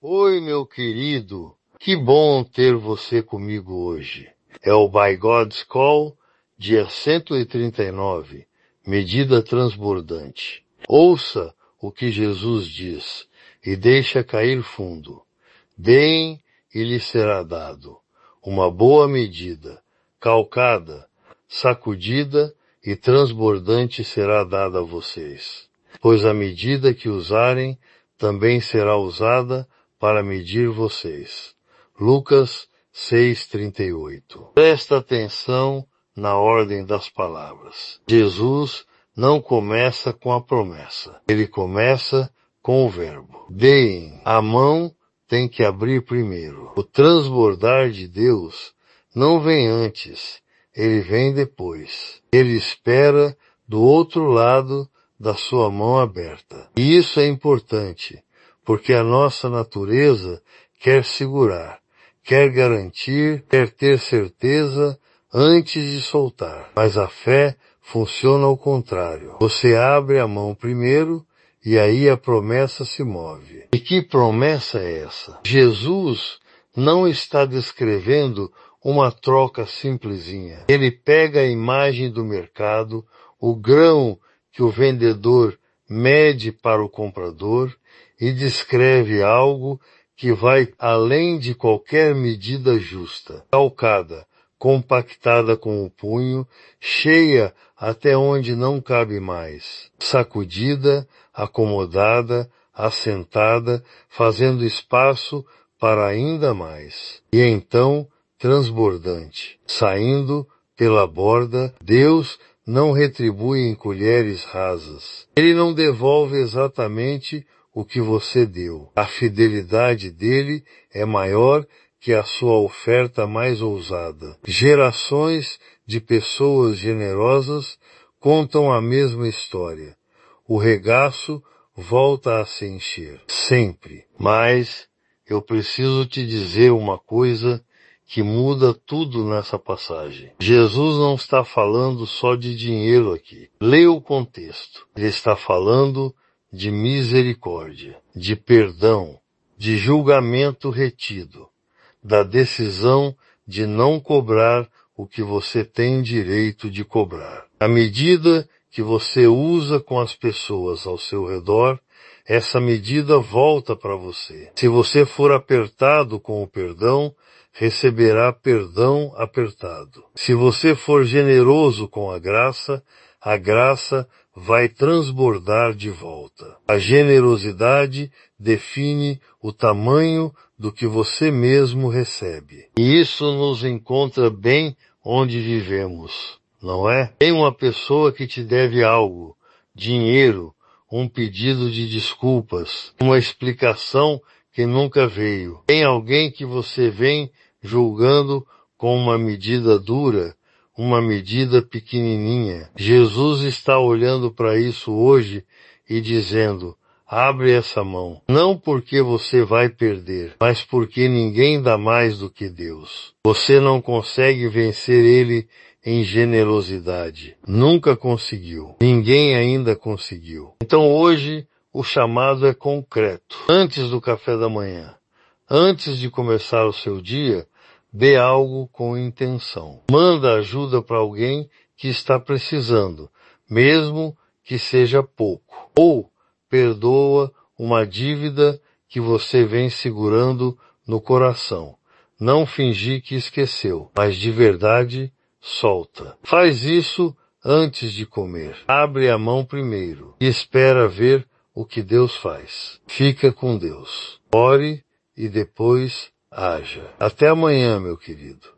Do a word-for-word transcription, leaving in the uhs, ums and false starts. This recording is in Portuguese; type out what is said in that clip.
Oi, meu querido, que bom ter você comigo hoje. É o By God's Call, dia cento e trinta e nove, medida transbordante. Ouça o que Jesus diz e deixa cair fundo. Deem e lhe será dado. Uma boa medida, calcada, sacudida e transbordante será dada a vocês. Pois a medida que usarem também será usada para medir vocês. Lucas seis, trinta e oito. Presta atenção na ordem das palavras. Jesus não começa com a promessa. Ele começa com o verbo. Deem. A mão tem que abrir primeiro. O transbordar de Deus não vem antes. Ele vem depois. Ele espera do outro lado da sua mão aberta. E isso é importante, porque a nossa natureza quer segurar, quer garantir, quer ter certeza antes de soltar. Mas a fé funciona ao contrário. Você abre a mão primeiro e aí a promessa se move. E que promessa é essa? Jesus não está descrevendo uma troca simplesinha. Ele pega a imagem do mercado, o grão que o vendedor mede para o comprador e descreve algo que vai além de qualquer medida justa, calcada, compactada com o punho, cheia até onde não cabe mais, sacudida, acomodada, assentada, fazendo espaço para ainda mais. E então, transbordante, saindo pela borda, Deus não retribui em colheres rasas. Ele não devolve exatamente o que você deu. A fidelidade dele é maior que a sua oferta mais ousada. Gerações de pessoas generosas contam a mesma história. O regaço volta a se encher. Sempre. Mas eu preciso te dizer uma coisa que muda tudo nessa passagem. Jesus não está falando só de dinheiro aqui. Leia o contexto. Ele está falando de misericórdia, de perdão, de julgamento retido, da decisão de não cobrar o que você tem direito de cobrar. À medida que você usa com as pessoas ao seu redor, essa medida volta para você. Se você for apertado com o perdão, receberá perdão apertado. Se você for generoso com a graça, a graça vai transbordar de volta. A generosidade define o tamanho do que você mesmo recebe. E isso nos encontra bem onde vivemos, não é? Tem uma pessoa que te deve algo, dinheiro, um pedido de desculpas, uma explicação que nunca veio. Tem alguém que você vem julgando com uma medida dura, uma medida pequenininha. Jesus está olhando para isso hoje e dizendo, abre essa mão. Não porque você vai perder, mas porque ninguém dá mais do que Deus. Você não consegue vencer Ele em generosidade. Nunca conseguiu. Ninguém ainda conseguiu. Então hoje o chamado é concreto. Antes do café da manhã, antes de começar o seu dia, dê algo com intenção. Manda ajuda para alguém que está precisando, mesmo que seja pouco. Ou perdoa uma dívida que você vem segurando no coração. Não fingir que esqueceu, mas de verdade solta. Faz isso antes de comer. Abre a mão primeiro e espera ver o que Deus faz. Fica com Deus. Ore e depois haja. Até amanhã, meu querido.